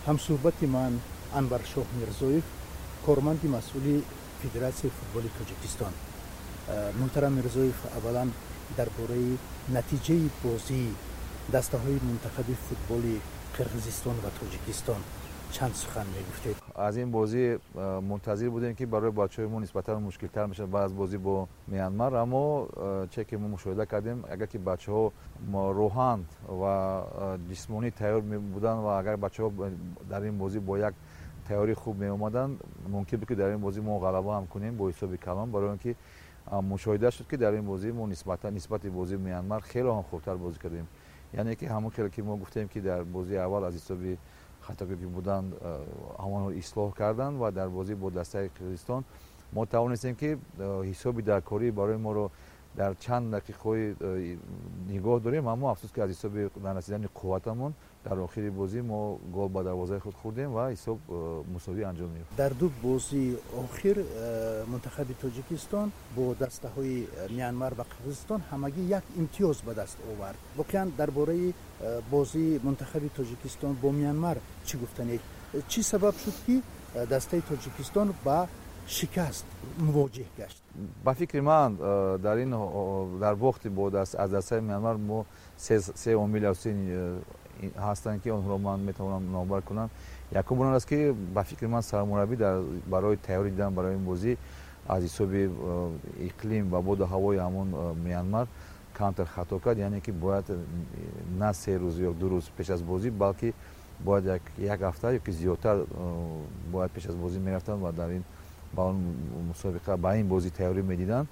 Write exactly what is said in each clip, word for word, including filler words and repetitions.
ҳамсӯҳбати ман Анваршоҳ Мирзоев, корманди масъули Федератсияи футболи Тоҷикистон. муҳтарам Мирзоев, аввалан дар бораи натиҷаи бозии дастаҳои мунтахаби футболи Қирғизистон ва Тоҷикистон чанд сухан мегуфтед? аз ин бозӣ мунтазир будем ки барои бачаҳои мо нисбатан мушкилтар мешавад баъд аз бозӣ бо Мянмар, аммо че ки мо мушоҳида кардем, агар ки бачаҳо рӯҳан ва ҷисмонӣ тайёр буданд ва агар бачаҳо дар ин бозӣ бо як тайёрии хуб меомаданд, мумкин буд ки дар ин бозӣ мо ғалаба ҳам кунем бо ҳисоби калон, барои он ки мушоҳида шуд ки дар ин бозӣ мо нисбатан нисбати бозии Мянмар хеле он хурдтар бозӣ кардем. яъне ки ҳамон хеле ки мо гуфтем ки дар бозии аввал аз ҳисоби хатое ки буданд ҳамонро ислоҳ карданд ва дар бозӣ бо дастаи Қирғизистон мо тавонистем ки ҳисоби даркорӣ барои моро дар чанд дақиқаҳои нигоҳ дорем, аммо афсӯс ки аз ҳисоби нарасидани қувватамон дар охири бозӣ мо гол ба дарвозаи худ хӯрдем ва ҳисоб мусовӣ анҷом ёфт. дар ду бозии охир мунтахаби Тоҷикистон бо дастаҳои Мянмар ва Қирғизистон ҳамагӣ як имтиёз ба даст овард. воқеан дар бораи бозии мунтахаби Тоҷикистон бо Мянмар чӣ гуфтанед? чӣ сабаб шуд ки дастаи Тоҷикистон ба шикаст мувоҷиҳ гашт? ба фикри ман дар ин дар бохти бо аз дастаи Мянмар мо се омил асосӣ ҳастанд ки онҳоро ман метавонам номбар кунам. якум он аст ки ба фикри ман сармураббӣ барои тайёрӣ дидан барои ин бозӣ аз ҳисоби иқлим ва боду ҳавои ҳамон Мянмар камтар хато кард, яъне ки бояд на се рӯз ё ду рӯз пеш аз бозӣ, балки бояд як ҳафта ёки зиёдтар бояд пеш аз бозӣ мерафтанд ва дар ин ба он мусобиқа ба ин бозӣ тайёрӣ медиданд.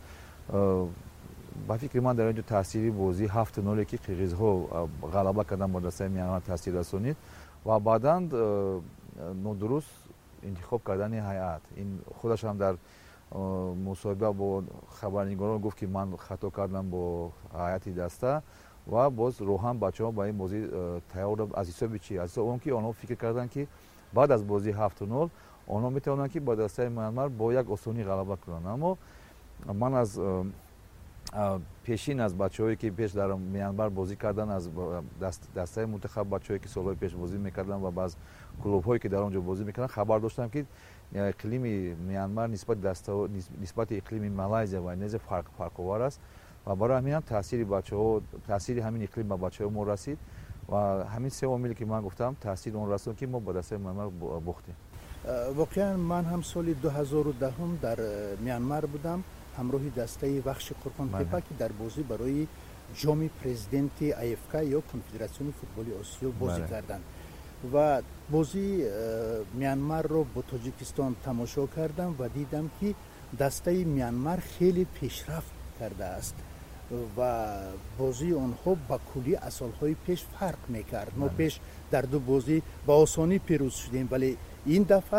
ба фикри ман дар инҷо таъсири бозӣ ҳафт ноле ки қирғизҳо ғалаба кардан бо дастаи Мянмар таъсир расонид ва баъдан нодуруст интихоб кардани ҳайат. ин худаш ҳам дар мусоҳиба бо хабарнигорон гуфт ки ман хато кардам бо ҳайати даста ва боз роҳан бачаҳо ба ин бозӣ тайёр аз ҳисоби чӣ? аз ҳисоби он ки онҳо фикр карданд ки баъд аз бозии ҳафт нол онҳо метавонанд ки ба дастаи Мянмар бо як осонӣ ғалаба кунанд. аммо ман аз пешин аз бачаҳое ки пеш дар Мянмар бозӣ кардан, аз дастаи мунтахаб бачаҳое ки солҳои пеш бозӣ мекарданд ва баъз клубҳое ки дар он ҷо бозӣ мекарданд хабар доштам ки иқлими Мянмар нисбати иқлими Малайзия ва Индонезия фарқовар аст ва барои ҳамин ҳам таъсири бачаҳо таъсири ҳамин иқлим ба бачаҳои мо расид ва ҳамин се омиле ки ман гуфтам таъсир он расонд ки мо ба дастаи Мянмар бохтем. воқеан ман ҳам соли дуҳазору даҳум дар Мянмар будам ҳамроҳи дастаи Вахши Қурбонтепа ки дар бозӣ барои ҷоми президенти ай эф ка ё Конфедератсиони футболи Осиё бозӣ карданд ва бозии Мянмарро бо Тоҷикистон тамошо кардам ва дидам ки дастаи Мянмар хеле пешрафт кардааст ва бозии онҳо ба кулли аз солҳои пеш фарқ мекард. мо пеш дар ду бозӣ ба осонӣ пирӯз шудем, вале ин дафъа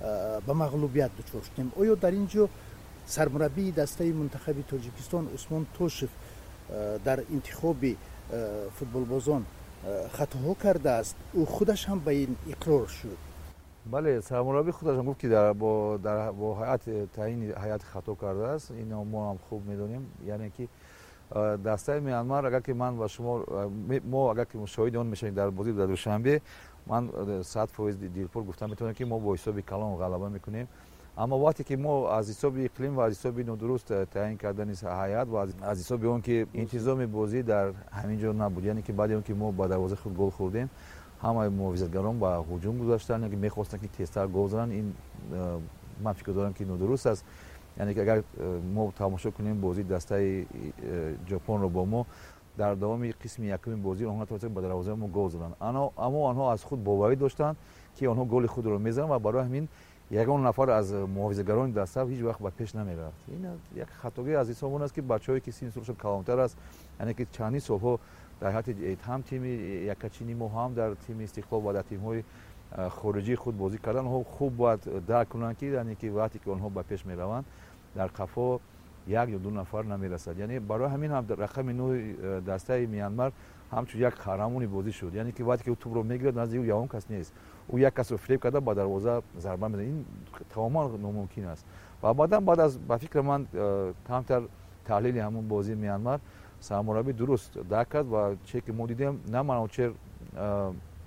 ба мағлубият дучор шудем. оё дар ин ҷо сармураббии дастаи мунтахаби Тоҷикистон Усмон Тошев дар интихоби футболбозон хатоҳо кардааст? ӯ худаш ҳам ба ин иқрор шуд. бале, сармураббӣ худаш ҳам гуфт ки бо ҳайат таъини ҳайат хато кардааст. ин мо ҳам хуб медонем, яъне ки дастаи Мянмар агар ки ман ва шумо мо агар ки шоҳиди он мешавем дар бозӣ дар душанбе, ман сад фоиз дилпур гуфтам метавонем ки мо бо ҳисоби калон ғалаба мекунем. аммо вақте ки мо аз ҳисоби иқлим ва аз ҳисоби нодуруст таъин кардани ҳайат ва аз ҳисоби он ки интизоми бозӣ дар ҳамин ҷо набуд, яъне ки баъди он ки мо ба дарвозаи худ гол хӯрдем, ҳамаи муҳофизатгарон ба ҳуҷум гузаштанд, яке мехостанд ки тезтар гол зананд. ин ман фикр дорам ки нодуруст аст. яъне ки агар мо тамошо кунем бозии дастаи ҷопонро бо мо, дар давоми қисми якуми бозӣ онҳо натавонистанд ба дарвозаи мо гол зананд, аммо онҳо аз худ боварӣ доштанд ки онҳо голи худро мезананд ва барои ҳамин ягон нафар аз муҳофизатгарони даста ҳеҷ вақт ба пеш намерафт. ин як хатогӣ аз ҳисоби он аст ки бачаҳое ки синни солашон калонтар аст, яъне ки чандин солҳо дар ҳайати ҳам тими якачини мо ҳам дар тими Истиқлол ва дар тимҳои хориҷии худ бозӣ кардан, онҳо хуб бояд дарк кунанд ки яъне ки вақте ки онҳо ба пеш мераванд дар қафо як ё ду нафар намерасад. яъне барои ҳамин ҳам рақами нӯи дастаи Мянмар ҳамчун як қаҳрамони бозӣ шуд, яъне ки вақте ки ӯ тӯбро мегирад назди ӯ ягон кас нест, ӯ як касро фиреб карда ба дарвоза зарба мезанад. ин тамоман номумкин аст. ва баъдан баъд аз ба фикри ман камтар таҳлили ҳамон бозии Мянмар, сармураббӣ дуруст дарк кард ва че ки мо дидем на Маночер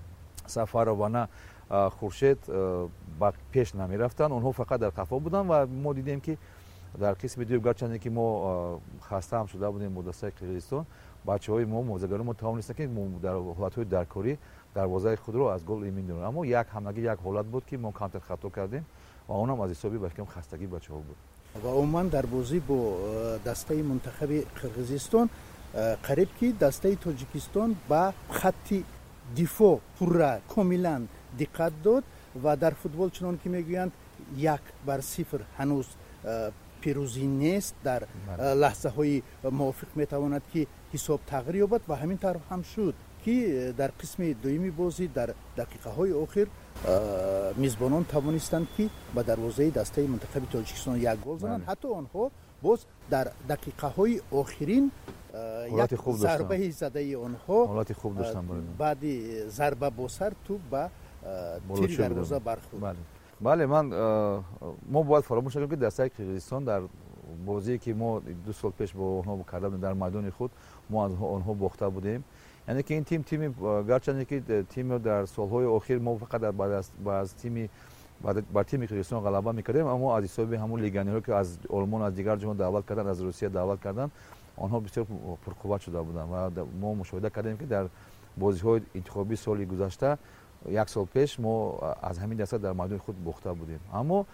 Сафарова, Хуршед ба пеш намерафтанд. онҳо фақат дар қафо буданд ва мо дидем ки дар қисми дуюм гарчанде ки мо хаста ҳам шуда будем бо дастаи Қирғизистон, бачаҳои мо мувозагаро мо тавонистем ки дар ҳолатҳои даркорӣ дарвозаи худро аз гол эмин дорем. Аммо як ҳамагӣ як ҳолат буд ки мо камтар хато кардем ва онам аз ҳисоби баҳкам хастагии бачаҳо буд. ва умуман дар бозӣ бо дастаи мунтахаби Қирғизистон қариб ки дастаи Тоҷикистон ба хатти дифоъ пурра комилан диққат дод ва дар футбол чунон ки мегӯянд як бар сифр ҳанӯз пирӯзӣ нест. Дар лаҳзаҳои мувофиқ метавонад ки ҳисоб тағйир ёбад ва ҳамин тавр ҳам шуд ки дар қисми дуюми бозӣ дар дақиқаҳои охир мизбонон тавонистанд ки ба дарвозаи дастаи мунтахаби Тоҷикистон як гол зананд. ҳатто онҳо боз дар дақиқаҳои охирин як зарбаи задаи онҳо баъди зарба бо сар ту ба тири дарвоза бархӯрд. бале ман мо бояд фаромӯш накунем ки дастаи Қирғизистон дар бозие ки мо ду сол пеш бо онҳо карда будем дар майдони худ мо аз онҳо бохта будем. яъне ки ин тим тими гарчанде ки тим дар солҳои охир мо фақат ба аз тими бар тими Қирғизистон ғалаба мекардем, аммо аз ҳисоби ҳамун легионерҳо ки аз олмон аз дигар ҷаҳон даъват кардан, аз Русия даъват кардан, онҳо бисёр пурқувват шуда буданд ва мо мушоҳида кардем ки дар бозиҳои интихобии соли гузашта як сол пеш мо аз ҳамин даста дар майдони худ бохта будем. аммо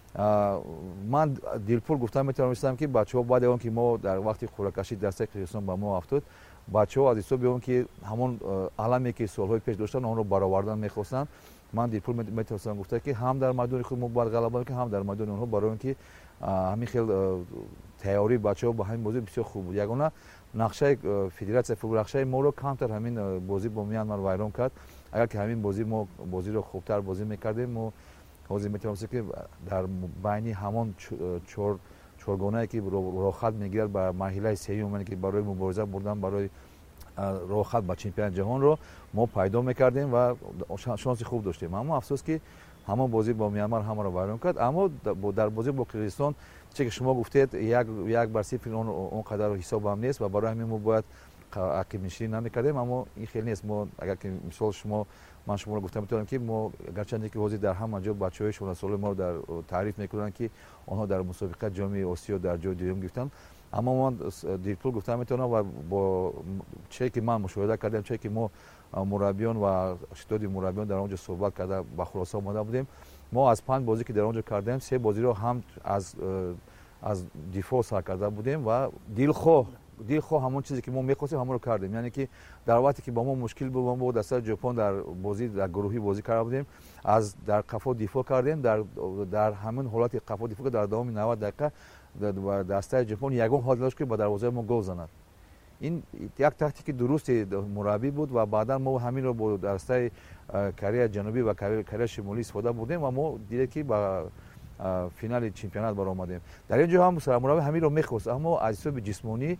ман дилпур гуфта метавонистам ки бачаҳо баъди он ки мо дар вақти қуръакашии дастаи Қирғизистон ба мо афтод, бачаҳо аз ҳисоби он ки ҳамон аламе ки солҳои пеш доштанд онро баровардан мехостанд, ман дилпур метавонистам гуфта ки ҳам дар майдони худ мо бояд ғалаба мекунем, ҳам дар майдони онҳо, барои он ки ҳамин хел тайёрии бачаҳо ба ҳамин бозӣ бисёр хуб буд. ягона нақшаи федератсияи футбол, нақшаи моро камтар ҳамин бозӣ бо Мянмар вайрон кард. агар ки ҳамин бозӣ мо бозиро хубтар бозӣ мекардем, мо ҳозир метавонистем ки дар байни ҳамон чоргонае ки роҳхат мегирад ба марҳилаи сеюм, ки барои мубориза бурдан барои роҳхат ба чемпионати ҷаҳонро мо пайдо мекардем ва шонси хуб доштем. аммо афсӯс ки ҳамон бозӣ бо Мянмар ҳамаро вайрон кард. аммо дар бозӣ бо Қирғизистон чӣ ки шумо гуфтед як бар сифр он қадар ҳисоб ҳам нест ва барои ҳамин мо бояд ақибнишинӣ намекардем. аммо ин хел нест. мо агар ки мисол шумо ман шуморо гуфта метавонам ки мо гарчанде ки ҳозир дар ҳама ҷо бачаҳои шонасоли моро дар таъриф мекунанд ки онҳо дар мусобиқа ҷоми Осиё дар ҷои дуюм гирифтанд, аммо ман дилпур гуфта метавонам ва бо чие ки ман мушоҳида кардем, чие ки мо мураббиён ва штоди мураббиён дар он ҷо суҳбат карда ба хулоса омада будем, мо аз панҷ бозӣ ки дар он ҷо кардем, се бозиро ҳам аз аз дифоъ сар карда будем ва дилхоҳ дилхоҳ ҳамон чизе ки мо мехостем ҳамонро кардем. яъне ки дар вақте ки ба мо мушкил буд, мо бо дастаи ҷопон дар бозӣ дар гурӯҳӣ бозӣ карда будем, аз дар қафо дифоъ кардем, дар дар ҳамин ҳолати қафо дифоъ дар давоми навад дақиқа дастаи ҷопон ягон ҳолат дошт ки ба дарвозаи мо гол занад. ин як тактики дурусти мураббӣ буд ва баъдан мо ҳаминро бо дастаи Кореяи ҷанубӣ ва Кореяи шимолӣ истифода бурдем ва мо дидем ки ба финали чемпионат баромадем. дар ин ҷо ҳам сармураббӣ ҳаминро мехост, аммо аз ҳисоби ҷисмонӣ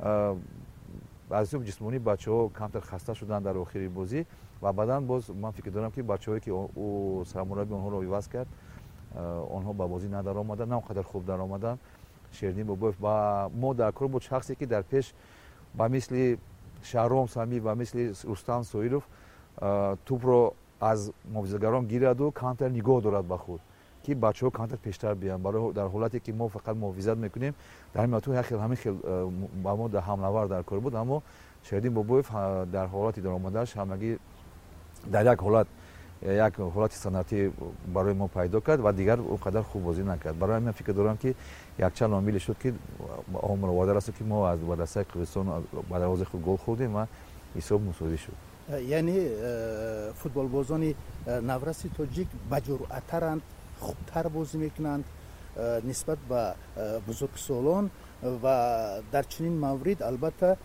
аз ҳисоби ҷисмонӣ бачаҳо камтар хаста шуданд дар охири бозӣ ва баъдан боз ман фикр дорам ки бачаҳое ки ӯ сармураббӣ онҳоро иваз кард, онҳо ба бозӣ надаромаданд, на он қадар хуб даромаданд. Шердин Бобоев ба мо дар кор буд шахсе ки дар пеш ба мисли Шаҳром Самӣ ва мисли Рустам Соиров тӯпро аз муҳофизатгарон гираду камтар нигоҳ дорад ба худ, ки бачаҳо камтар пештар биям, барои дар ҳолате ки мо фақат муҳофизат мекунем, дар ҳамин як хел ҳамин хел ба мо дар ҳамлавар дар кор буд. аммо Шердин Бобоев дар ҳолати даромадааш ҳамагӣ дар як ҳолат як ҳолати санъатӣ барои мо пайдо кард ва дигар он қадар хуб бозӣ накард. барои ҳамин фикр дорам ки якчанд омиле шуд ки омил оварда раст ки мо аз ба дастаи Қирғизистон ба дарвозаи худ гол хӯрдем ва ҳисоб мусови шуд. яъне футболбозони навраси тоҷик ба ҷуръаттаранд, хубтар бозӣ мекунанд нисбат ба бузургсолон ва дар чунин маврид албатта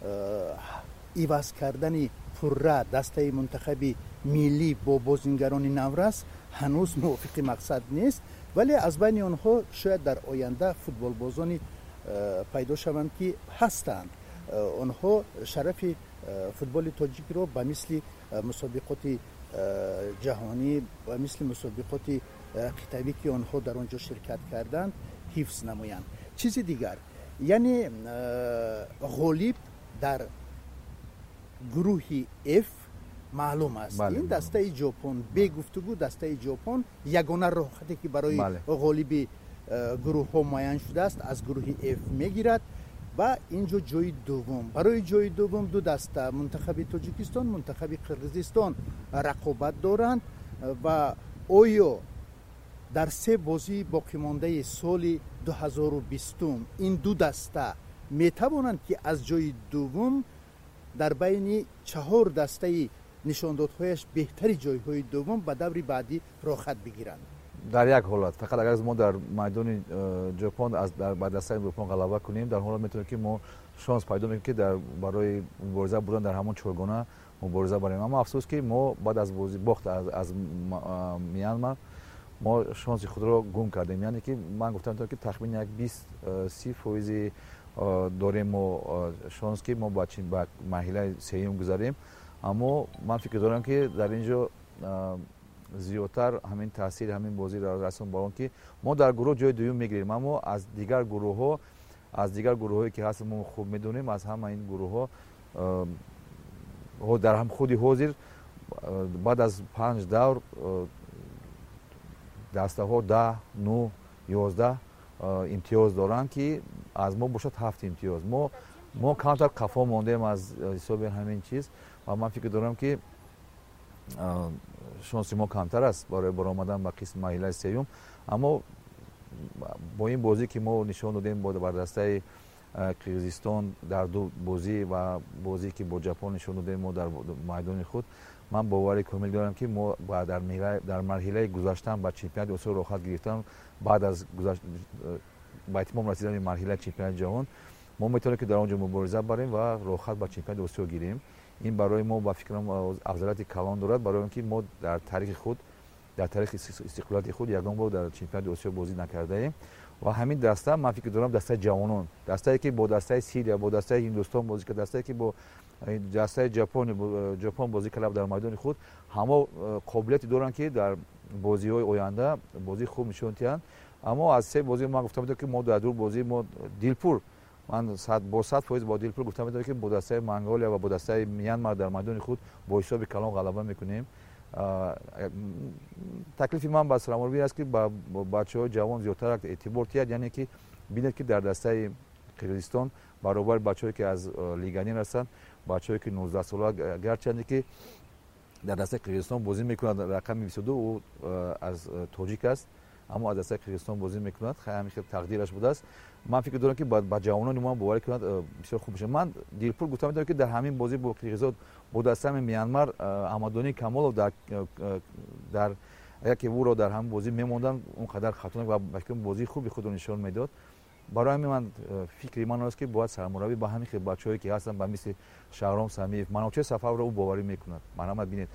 иваз кардани пурра дастаи мунтахаби миллӣ бо бозингарони наврас ҳанӯз мувофиқи мақсад нест, вале аз байни онҳо шояд дар оянда футболбозони пайдо шаванд ки ҳастанд. онҳо шарафи футболи тоҷикро ба мисли мусобиқоти ҷаҳонӣ ба мисли мусобиқоти қитъавӣ ки онҳо дар он ҷо ширкат карданд ҳифз намоянд. чизи дигар, яъне ғолиб дар гурӯҳи F معلوم است. بله، این دسته ژاپن به گفتگو دسته ژاپن یگانه راحتی که برای بله. غالب گروه ها معین شده است از گروه اف میگیرد و اینجا جای دوم. برای جای دوم دو دسته منتخب تاجیکستان منتخب قرقیزستان رقابت دارند و آیا در سه بازی باقی مانده سال دو هزار و بیست این دو دسته می توانند که از جای دوم در بین چهار دسته نشاندادهایش بهتری جایهای دوم به دور بعدی راحت بگیرند؟ در یک حالت فقط اگر ما در میدان ژاپن از در بعد دسته ژاپن غلبه کنیم در حالت میتونه که ما شانس پیدا میکنیم که در برای مبارزه بودن در همون چهارگانه مبارزه بریم. اما افسوس که ما بعد از بازی باخت از, از میانمار ما شانس خود را گم کردیم. یعنی که من گفتم که تقریبا یک بیست سی فیصد داریم و شانس که ما با چین با مرحله سوم گذاریم. اما من فکر دارم که در اینجا زیادتر همین تاثیر همین بازی را رسون با اون که ما در گروه جای دوم میگیریم. اما از دیگر گروه ها از دیگر گروه هایی که هست ما خوب میدونیم از همه این گروه ها در هم خودی حاضر بعد از پنج دور دسته ها ده نه یازده امتیاز دارند که از ما باشد هفت امتیاز. ما ما کمتر قفا ماندیم از حساب همین چیز و من فکر دارم که شانس ما کمتر است برای برآمدن به قسم مرحله سوم. اما با این بازی که ما نشان دادیم با بر دسته قرقیزستان در دو بازی و بازی که با ژاپن نشان دادیم ما در میدان خود من باور کامل دارم که ما در مرحله در مرحله گذشتن با چمپیونات آسیا راحت گرفتن بعد از گذشت با اتمام رسیدن به مرحله چمپیونات جهان ما میتونیم که در اونجا مبارزه بریم و راحت با چمپیونات آسیا گیریم. این برای ما با فکرم افضلیت کلان دارد برای اینکه ما در تاریخ خود در تاریخ استقلال خود یگان بار در چمپیونات آسیا بازی نکرده ایم و همین دسته من فکر دارم دسته جوانان دسته که با دسته سیریا با دسته هندوستان بازی کرد دسته که با دسته ژاپن ژاپن بازی کرد در میدان خود همه قابلیت دارن که در بازی‌های آینده بازی خوب نشون دهند. اما از سه بازی ما گفتم که ما در دو بازی ما دیلپور من صد با صد فایز با دیلپور گفتم که با دسته منگولیا و با دسته میانمار در میدان خود با حساب کلان غلبه میکنیم. تکلیف من با سرمربی است که با بچه‌های جوان زیادتر اعتبار تیاد یعنی که ببینید که در دسته قرقیزستان برابر بچه‌ای که از لیگانی هستند بچه‌ای که نوزده ساله گرچه که در دسته قرقیزستان بازی میکنند رقم بیست و دو او از تاجیک است اما از دسته قرقیزستان بازی میکند خیلی تقدیرش بوده است. من فکر دارم که با جوانان ما باور کنند بسیار خوب میشه. من دیلپور گفتم که در همین بازی با قرقیزستان با دسته میانمار امادانی کمال در در اگر که او را در هم بازی میموندن اونقدر خطرناک و فکر بازی خوبی خود نشان میداد. برای همین من فکری من است که باید سرمربی با همین که بچه‌ای که هستن با مثل شهرام سمیف منوچه سفر رو او باوری میکند. محمد ببینید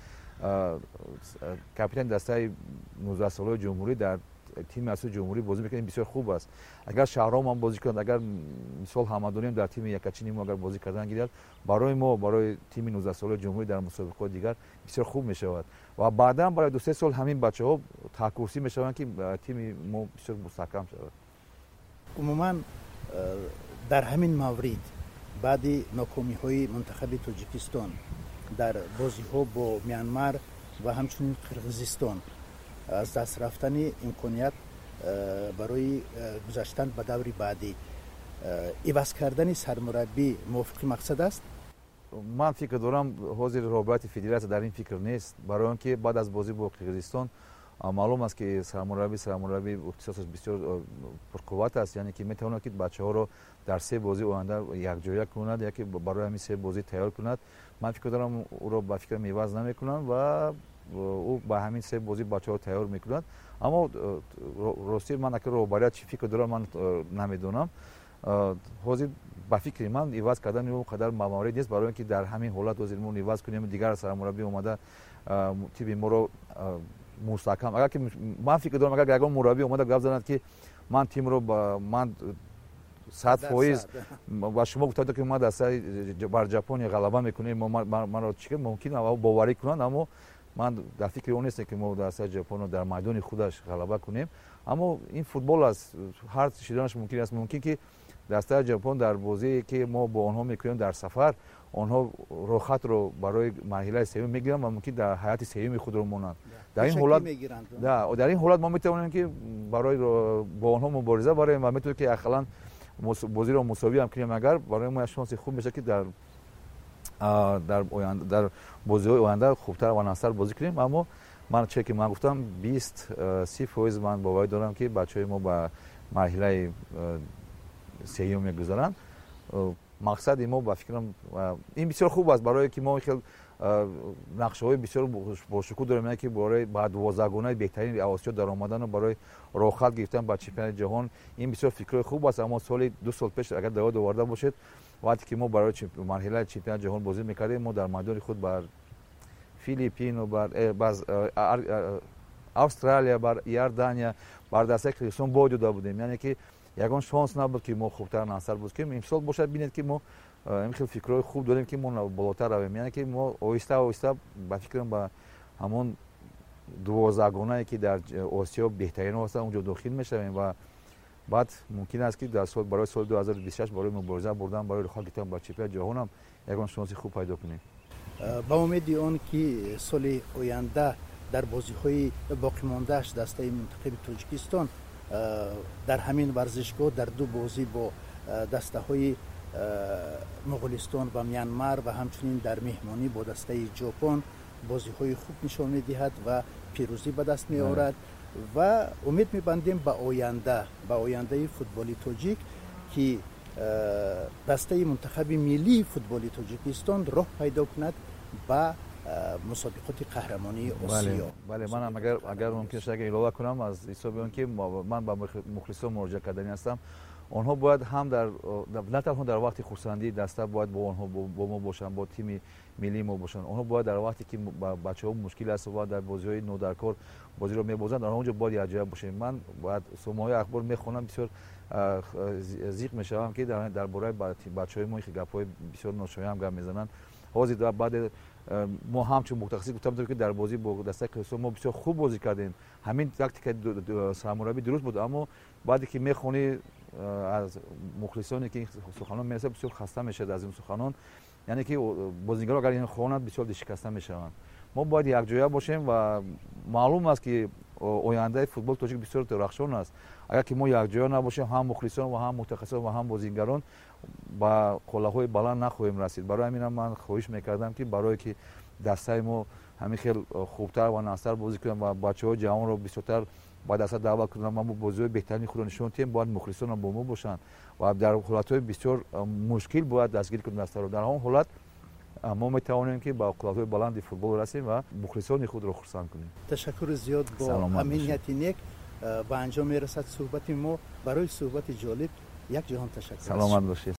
کاپیتان دسته نوزده ساله جمهوری در تیم اصلی جمهوری بازی میکنه بسیار خوب است. اگر شهرام هم بازی کند اگر مثال حمدانی در تیم یکچینی ما اگر بازی کردن گیرد برای ما برای تیم نوزده ساله جمهوری در مسابقات دیگر بسیار خوب میشود و بعدا برای دو سه سال همین بچه‌ها تکورسی میشوند که تیم ما بسیار مستحکم شود. عموما در همین مورد بعد ناکامی های منتخب تاجیکستان در بازی ها با میانمار و همچنین قرقیزستان از دست رفتن امکانیت برای گذشتن به دور بعدی عوض کردن سرمربی موافق مقصد است؟ من فکر دارم حاضر رابطه فدراسیون در این فکر نیست برای اینکه بعد از بازی با قرقیزستان معلوم است که سرمربی سرمربی اختصاصش بسیار پرقوت است یعنی که میتواند که بچه‌ها رو در سه بازی آینده یک جایی کند یکی برای همین سه بازی تیار کند. من فکر دارم او رو با فکر میواز نمیکنن و او با همین سه بازی بچه‌ها تیار میکند. اما راستی من اگر رو برای چی فکر دارم من نمیدونم. حاضر با فکر من ایواز کردن اون قدر موارد نیست برای اینکه در همین حالت وزیرمون ایواز کنیم دیگر سرمربی اومده تیم ما رو مستحکم اگر که من فکر دارم اگر یگان مربی اومده گفت زند که من تیم رو با من صد فایز و شما گفتید که ما دسته بر ژاپن غلبه میکنیم ما من رو چیکار ممکن است باوری کنن اما من در فکر اون نیستم که ما دسته ژاپن رو در میدان خودش غلبه کنیم. اما این فوتبال است هر چیزش ممکن است ممکن که دسته ژاپن در بازی که ما با آنها میکنیم در سفر онҳо рохатро барои марҳилаи севум мегиранд ва мумкин дар ҳайати севуми худро монанд. дар ин ҳолат да дар ин ҳолат мо метавонем ки барои бо онҳо мубориза бароем ва метавонем ки ақаллан бозиро мусовӣ ҳам кунем. агар барои мо шонси хуб мешад ки дар дар оянда дар бозиҳои оянда хубтар ва насар бозӣ кунем. аммо ман че ки ман гуфтам бист си фоиз ман боварӣ дорам ки бачаҳои мо ба марҳилаи сеюм мегузаранд. мақсади мо ба фикрам ин бисёр хуб аст барое ки мо хел нақшаҳои бисёр бошукӯҳ дорем, яке ки барои ба дувоздагонаи беҳтарини Осиё даромадану барои рохат гирифтан ба чемпионати ҷаҳон ин бисёр фикрҳои хуб аст. аммо соли ду сол пеш агар дар ёд оварда бошед, вақте ки мо барои марҳилаи чемпионати ҷаҳон бозӣ мекардем, мо дар майдони худ бар Филиппину, бар Австралия, бар Иордания, бар дастаи Қирғизистон бой дода будем. яъне ки ягон шонс набуд ки мо хубтар насар бозӣ кунем. имсол бошад бинед ки мо ин хел фикрҳои хуб дорем ки мо болотар равем. яъне ки мо оҳиста оҳиста ба фикрам ба ҳамон дувоздагонае ки дар Осиё беҳтаринҳо ҳастанд онҷо дохил мешавем ва баъд мумкин аст ки дар сол барои соли ду ҳазору бисту шаш барои мубориза бурдан барои рохат гирифтан ба чемпионати ҷаҳон ҳам ягон шонси хуб пайдо кунем. ба умеди он ки соли оянда дар бозиҳои боқимондааш дастаи мунтахаби Тоҷикистон дар ҳамин варзишгоҳ дар ду бозӣ бо дастаҳои Муғулистон ва Мянмар ва ҳамчунин дар меҳмонӣ бо дастаи Ҷопон бозиҳои хуб нишон медиҳад ва пирӯзӣ ба даст меорад ва умед мебандем ба оянда ба ояндаи футболи тоҷик ки дастаи мунтахаби миллии футболи Тоҷикистон роҳ пайдо кунад ба мусобиқоти қаҳрамонии Осиё. бале манам агар агар мумкин шуд агар илова кунам аз ҳисоби он ки ман ба мухлисон муроҷиат кардани ҳастам. онҳо бояд ҳам дар на танҳо дар вақти хурсандии даста бояд бо онҳо бо мо бошанд, бо тими миллии мо бошанд. онҳо бояд дар вақте ки бачаҳо мушкил аст ва дар бозиҳои нодаркор бозиро мебозанд, дар онҷо бояд якҷоя бошем. ман бояд сомаҳои ахбор мехонам, бисёр зиқ мешавам ки дар бораи бачаҳои мо гапҳои бисёр ношоям гап мезананд. ҳозир баъде мо ҳамчун мутахассис гуфтам ки дар бозӣ бо дастаи Қирғизистон мо бисёр хуб бозӣ кардем. ҳамин тактикаи сармураббӣ дуруст буд, аммо баъде ки мехонӣ аз мухлисоне ки суханон мерасад бисёр хаста мешавад аз ин суханон. яъне ки бозигаро агар ин хонад бисёр дишикаста мешаванд. мо бояд якҷоя бошем ва маълум аст ки ояндаи футболи тоҷик бисёр дарахшон аст. агар ки мо якҷоя набошем, ҳам мухлисон ва ҳам мутахассисон ва ҳам бозигарон ба қолаҳои баланд нахоҳем расид. барои ҳаминам ман хоҳиш мекардам ки барое ки дастаи мо ҳамин хел хубтар ва настар бозӣ кунам ва бачаҳои ҷавонро бисёртар ба даста даъват кунам ва мо бозиҳои беҳтарини худро нишон диҳем, бояд мухлисонам бо мо бошанд ва дар ҳолатҳои бисёр мушкил бояд дастгирӣ кунем дастаро. дар он ҳолат мо метавонем ки ба қолаҳои баланди футбол расем ва мухлисони худро хурсанд кунем. ташаккури зиёд бо ҳамин нияти нек ба анҷом мерасад суҳбати мо. барои суҳбати ҷолиб як ҷаҳон ташаккур. саломат бошед.